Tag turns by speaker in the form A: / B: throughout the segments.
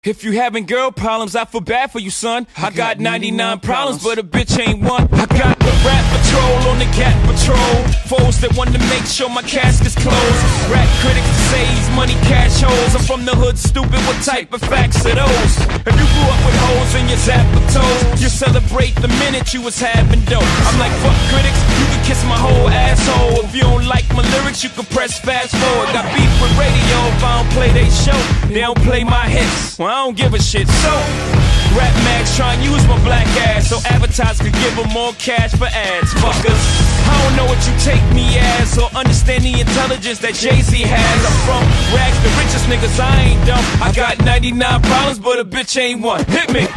A: If you having girl problems, I feel bad for you, son. I got 99 problems, but a bitch ain't one. I got the rap patrol on the cat patrol. Foes that want to make sure my casket's closed. Rap critics say he's money cash holes. I'm from the hood, stupid, what type of facts are those? If you grew up with hoes in your zapper toes, you celebrate the minute you was having dope. I'm like, fuck critics, you can kiss my whole asshole. If you don't like my lyrics, you can press fast forward. Got beef with radio if I don't play they show. They don't play my hits, well I don't give a shit. So rap mags try and use my black ass so advertisers could give them more cash for ads. Fuckers, I don't know what you take me as or understand the intelligence that Jay-Z has. I'm from rags, the richest niggas, I ain't dumb. I got 99 problems, but a bitch ain't one. Hit me.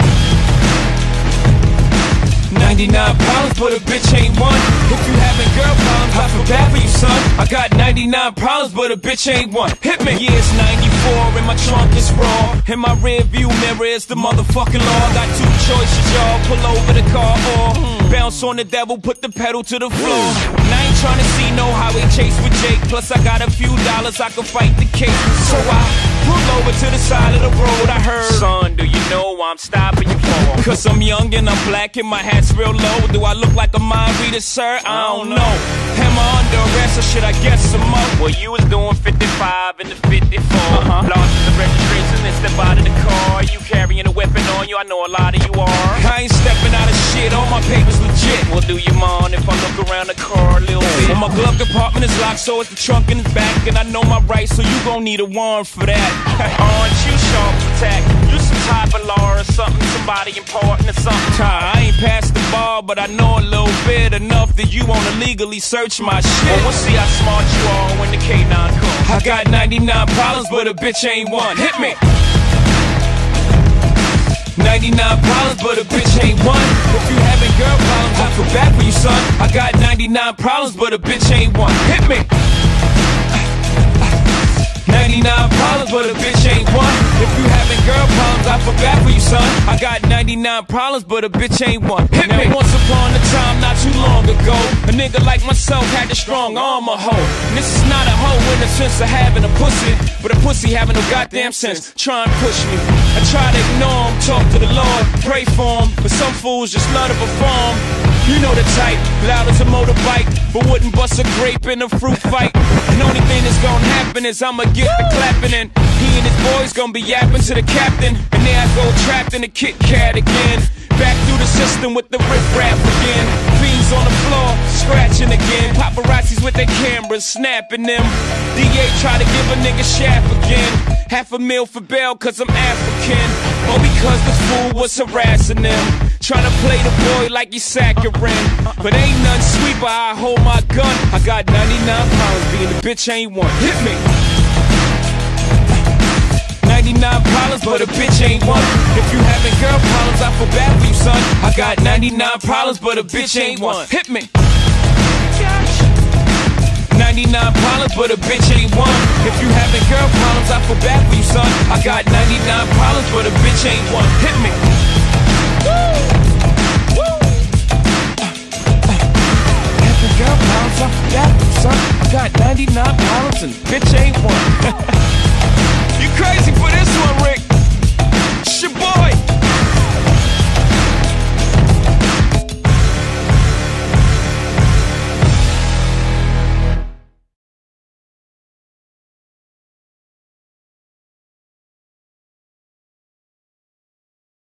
A: 99 problems, but a bitch ain't one. If you having girl problems, I feel bad for you, son. I got 99 problems, but a bitch ain't one. Hit me. Yeah, it's 94 and my trunk is raw. In my rear view mirror is the motherfucking law. I got two choices, y'all. Pull over the car or bounce on the devil, put the pedal to the floor. And I ain't tryna see no highway chase with Jake. Plus I got a few dollars, I can fight the case. So I pull over to the side of the road. I heard, son, do you know why I'm stopping you for? Cause I'm young and I'm black and my hat's real low. Do I look like a mind reader, sir? I don't know. Am I under arrest or should I guess some more? Well, you was doing 55 in the 54. Lost the registration and step out of the car. You carrying a weapon on you, I know a lot of you are. I ain't stepping out of shit, all my papers legit. Well, do you mind if I look around the car a little bit? Well, my glove compartment is locked, so it's the trunk in the back. And I know my rights, so you gon' need a warrant for that. Aren't you sharp attack? You some type of law or something, somebody important or something. I ain't past the bar, but I know a little bit enough that you wanna legally search my shit. Well, we'll see how smart you are when the K9 comes. I got 99 problems, but a bitch ain't one. Hit me. 99 problems, but a bitch ain't one. If you having girl problems, I feel bad for you, son. I got 99 problems, but a bitch ain't one. Hit me. 99 problems, but a bitch ain't one. If you having girl problems, I feel bad for you, son. I got 99 problems, but a bitch ain't one. Hit me. Now, once upon a time, not too long ago, a nigga like myself had a strong arm, a hoe. And this is not a hoe in the sense of having a pussy, but a pussy having no goddamn sense. Try and push me. I try to ignore him, talk to the Lord, pray for him, but some fools just love to perform. You know the type, loud as a motorbike, but wouldn't bust a grape in a fruit fight. And only thing that's gonna happen is I'ma get the clapping, and he and his boys gonna be yapping to the captain. And there I go trapped in the Kit Kat again, back through the system with the riff-raff again. Fiends on the floor, scratching again. Paparazzis with their cameras, snapping them. DA try to give a nigga shaft again. $500,000 for bail cause I'm African, or because this fool was harassing them. Tryna play the boy like he's saccharine, but ain't nothing sweet but I hold my gun. I got 99 problems, being a bitch ain't one. Hit me. 99 problems, but a bitch ain't one. If you having girl problems, I feel bad for you, son. I got 99 problems, but a bitch ain't one. Hit me. 99 problems, but a bitch ain't one. If you having girl problems, I feel bad for you, son. I got 99 problems, but a bitch ain't one. Hit me. Having girl problems, I feel bad for you, son. I got 99 problems and bitch ain't one. You crazy for this one,